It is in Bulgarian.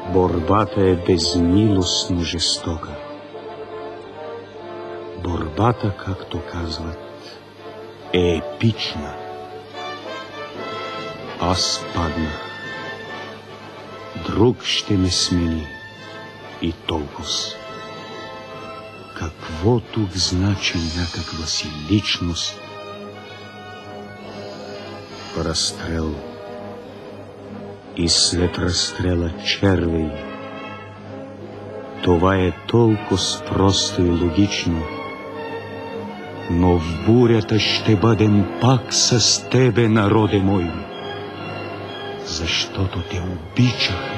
Борбата е безмилостно жестока. Борбата, както казват, е епична. Аз паднах. Друг ще ме смени и толкова. Какво тук значи някаква си личност? Разстрел и след разстрела червей. Това е толкова просто и логично, но в бурята ще бъдем пак с тебе, народе мой, защото те обичах